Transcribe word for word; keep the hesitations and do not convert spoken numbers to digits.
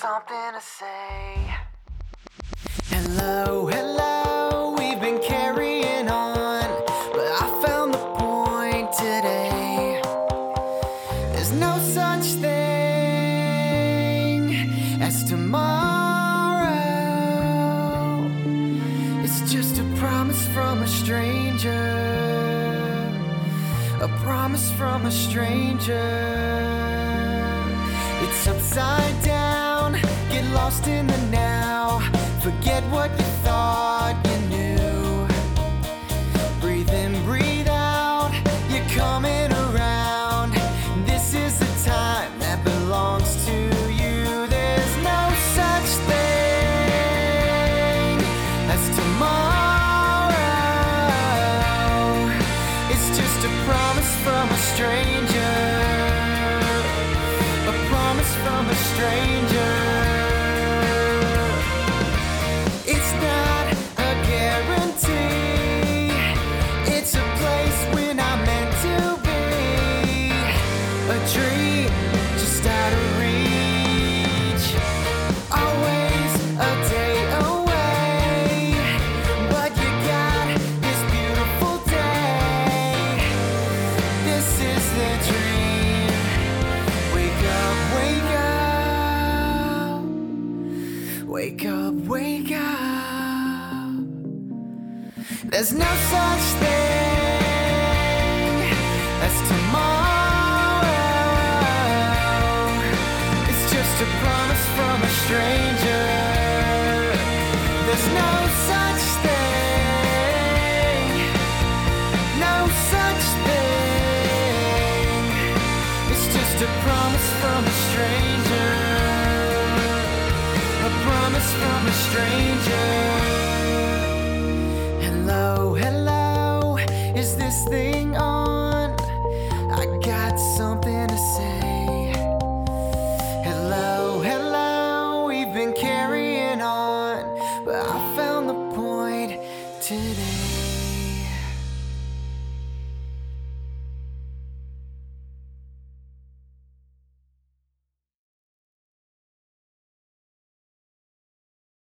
something to say. Hello, hello, we've been carrying on, but I found the point today. There's no such thing as tomorrow. It's just a promise from a stranger, a promise from a stranger. It's upside down, get lost in the now. Forget what you thought you knew. Breathe in, breathe out, you're coming around. This is the time that belongs to you. There's no such thing as tomorrow. It's just a promise from a stranger, a promise from a stranger. It's not a guarantee, it's a place we're not meant to be. A dream just out of reach, always a day away. But you got this beautiful day, this is the dream. Wake up, wake up, wake up, wake up. There's no such thing as tomorrow. It's just a promise from a stranger. There's no such thing, no such thing. It's just a promise from a stranger, a promise from a stranger. Hello, hello, is this thing on? I got something to say. Hello, hello, we've been carrying on, but I found the point today.